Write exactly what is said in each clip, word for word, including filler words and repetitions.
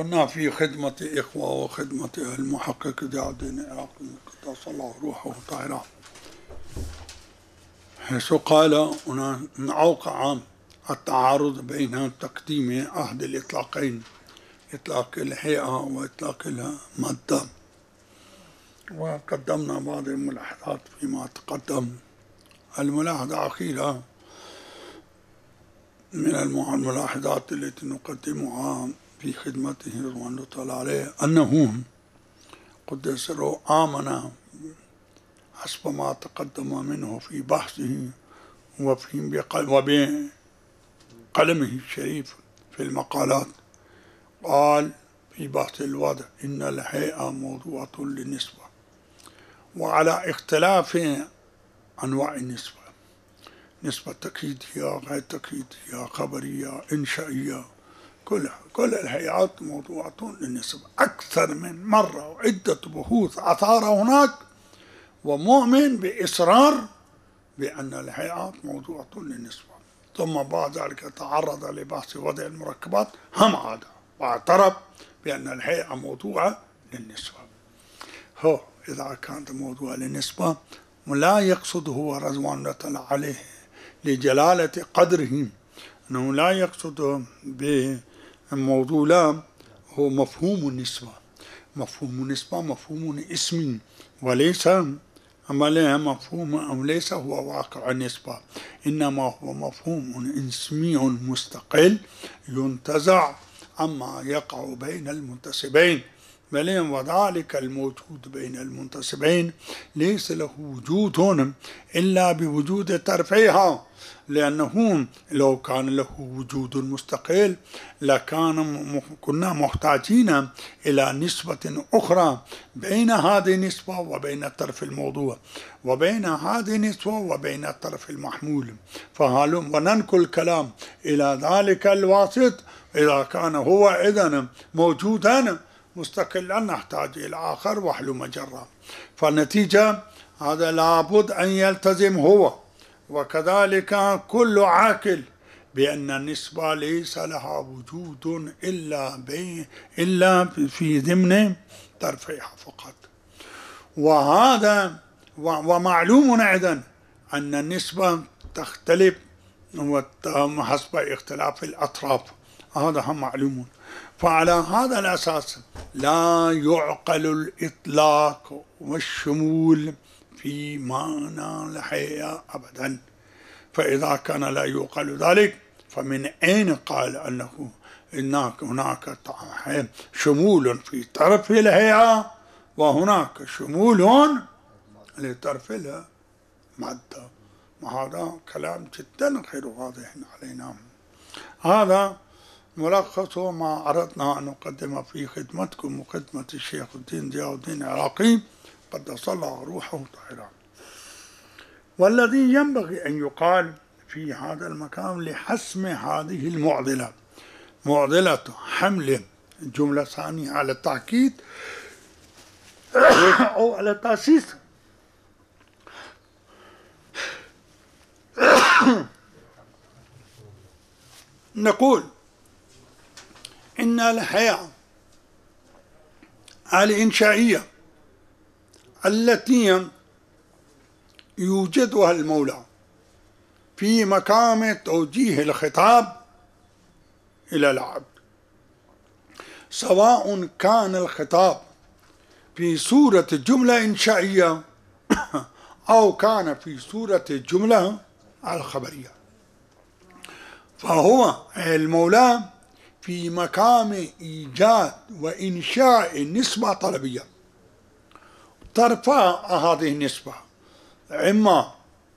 كنا في خدمة إخوة وخدمة المحقق ضياء الدين العراقي قدس الله روحه طاهرة، حيث قال هنا أوقع التعارض بين تقديم أحد الإطلاقين، إطلاق الهيئة وإطلاق المادة، وقدمنا بعض الملاحظات فيما تقدم. الملاحظة الأخيرة من الملاحظات التي نقدمها في خدمته رضوان الله تعالى عليه أنه قدس سره آمن حسب ما تقدم منه في بحثه وفي وبقلمه الشريف في المقالات. قال في بحث الوضع إن الهيئة موضوعة للنسبة، وعلى اختلاف أنواع النسبة، نسبة تأكيدية غير تأكيدية خبرية إنشائية، كلها كل الهيئات موضوعة للنسبة. أكثر من مرة وعدة بحوث أثار هناك، ومؤمن بإصرار بأن الهيئات موضوعة للنسبة. ثم بعد ذلك تعرض لبحث وضع المركبات هم هذا واعترف بأن الهيئة موضوعة للنسبة. هو إذا كانت موضوع للنسبة لا يقصد هو رضوان الله عليه لجلالة قدره أنه لا يقصد بالموضوع لا هو مفهوم النسبة. مفهوم النسبة مفهوم اسمي وليس عمليا مفهوم أو ليس هو واقع النسبة، إنما هو مفهوم اسمي مستقل ينتزع عما يقع بين المنتسبين، بل وذلك الموجود بين المنتسبين ليس له وجود إلا بوجود طرفيها، لأنه لو كان له وجود مستقل لكان كنا محتاجين إلى نسبة أخرى بين هذه النسبة وبين الطرف الموضوع، وبين هذه النسبة وبين الطرف المحمول، فهل وننقل الكلام إلى ذلك الواسط. إذا كان هو إذن موجودا مستقلا نحتاج إلى آخر وحل مجرى، فالنتيجة هذا لابد أن يلتزم هو وكذلك كل عاقل بأن النسبة ليس لها وجود إلا بي إلا في ضمن طرفيها فقط. وهذا ومعلوم أيضا أن النسبة تختلف حسب اختلاف الأطراف، هذا هم معلوم. فعلى هذا الأساس لا يعقل الإطلاق والشمول في معنى الهيئة أبدا. فإذا كان لا يعقل ذلك فمن أين قال أنه هناك هناك شمول في طرف الهيئة وهناك شمول لطرف المادة؟ وهذا كلام جدا غير واضح علينا. هذا ملخص ما أردنا أن نقدم في خدمتكم وخدمة الشيخ الدين ضياء الدين العراقي قدس الله روحه طاهرا. والذي ينبغي أن يقال في هذا المكان لحسم هذه المعضلة، معضلة حمل جملة ثانية على التأكيد أو على التأسيس، نقول إن الهيئة الإنشائية التي يوجدها المولى في مقام توجيه الخطاب إلى العبد، سواء كان الخطاب في صورة جملة إنشائية أو كان في صورة الجملة الخبرية، فهو المولى في مقام إيجاد وإنشاء نسبة طلبية. ترفع هذه النسبة إما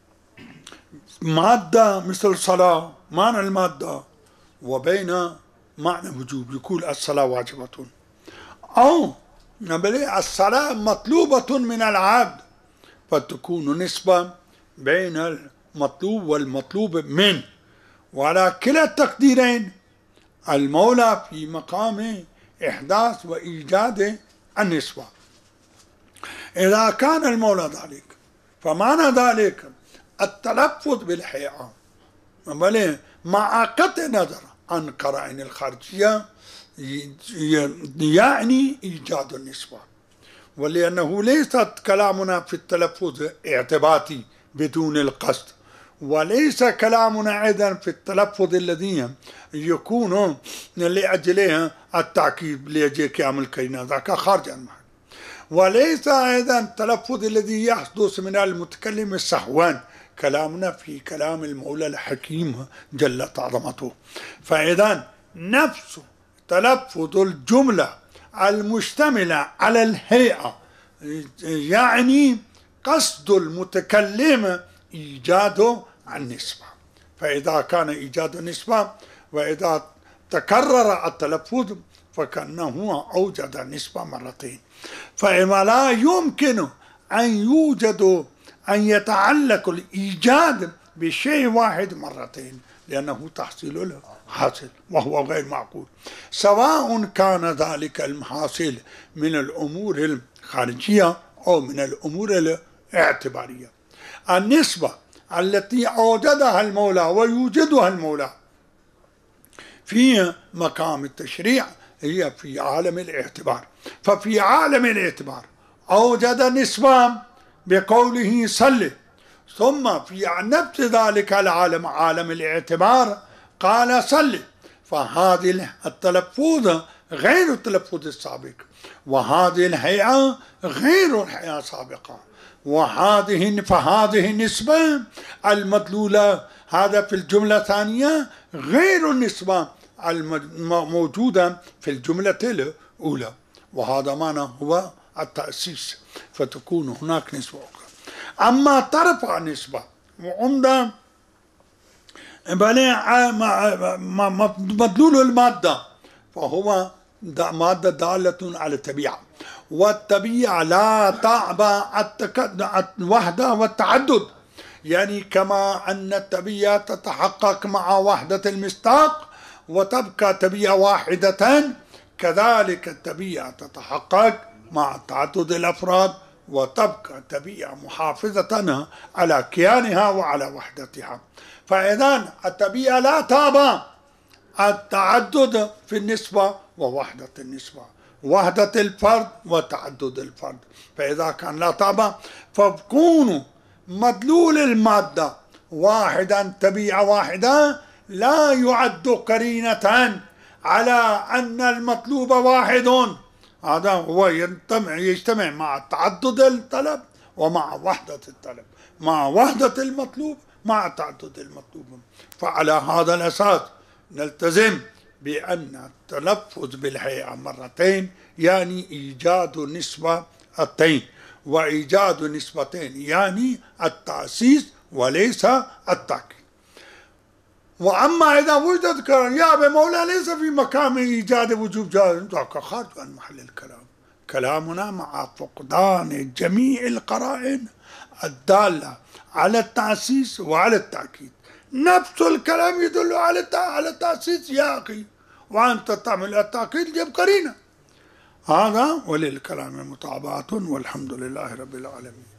مادة مثل صلاة، معنى المادة، وبين معنى وجوب يقول الصلاة واجبة، أو نبلي الصلاة مطلوبة من العبد، فتكون نسبة بين المطلوب والمطلوب منه. وعلى كلا التقديرين المولى في مقام إحداث وإيجاد النسبة. إذا كان المولى ذلك فمعنى ذلك التلفظ بالهيئة مع قطع نظر عن قرائن الخارجية يعني إيجاد النسبة، ولأنه ليست كلامنا في التلفظ اعتباطي بدون القصد، وليس كلامنا أيضا في التلفظ الذي يكون لأجله التعقيب ليجيك يعمل كينا ذاك خارج عن محل، وليس أيضا التلفظ الذي يحدث من المتكلم السهوان، كلامنا في كلام المولى الحكيم جلت عظمته. فإذا نفس تلفظ الجملة المشتملة على الهيئة يعني قصد المتكلم إيجاد النسبة، فإذا كان إيجاد النسبة وإذا تكرر التلفظ فكأنه أوجد النسبة مرتين، فإما لا يمكن أن يوجد أن يتعلق الإيجاد بشيء واحد مرتين، لأنه تحصيل له حاصل وهو غير معقول، سواء كان ذلك المحاصل من الأمور الخارجية أو من الأمور الاعتبارية. النسبة التي أوجدها المولى ويوجدها المولى في مقام التشريع هي في عالم الاعتبار، ففي عالم الاعتبار أوجد نسبة بقوله صل، ثم في نفس ذلك العالم عالم الاعتبار قال صل، فهذه التلفظ غير التلفظ السابق، وهذه الهيئة غير الهيئة السابقة، وهذه فهذه النسبة المدلولة هذا في الجملة الثانية غير النسبة الموجودة في الجملة الأولى، وهذا معنى هو التأسيس، فتكون هناك نسبة أخرى. أما ترفع نسبة وعند مدلول المادة فهو مادة دالة على الطبيعة، والطبيعة لا تعبى الوحدة والتعدد، يعني كما أن الطبيعة تتحقق مع وحدة المصداق وتبقى طبيعة واحدة، كذلك الطبيعة تتحقق مع تعدد الأفراد وتبقى طبيعة محافظة على كيانها وعلى وحدتها. فإذا الطبيعة لا تابع التعدد في النسبة ووحدة النسبة، وحدة الفرد وتعدد الفرد، فإذا كان لا تابع فكون مدلول المادة واحدا طبيعة واحدة لا يعد قرينة على أن المطلوب واحد، هذا هو يجتمع مع تعدد الطلب ومع وحدة الطلب، مع وحدة المطلوب مع تعدد المطلوب. فعلى هذا الأساس نلتزم بأن التلفظ بالهيئة مرتين يعني إيجاد نسبتين، وإيجاد نسبتين يعني التأسيس وليس التأكيد. وأما إذا وجدت كلام يا أبي مولا ليس في مقام إيجاد وجوب جائز، ذاك خارج عن محل الكلام. كلامنا مع فقدان جميع القرائن الدالة على التأسيس وعلى التأكيد. نفس الكلام يدل على التأسيس يا أخي، وأنت تعمل التأكيد جيب قرينة. هذا وللكلام متابعة، والحمد لله رب العالمين.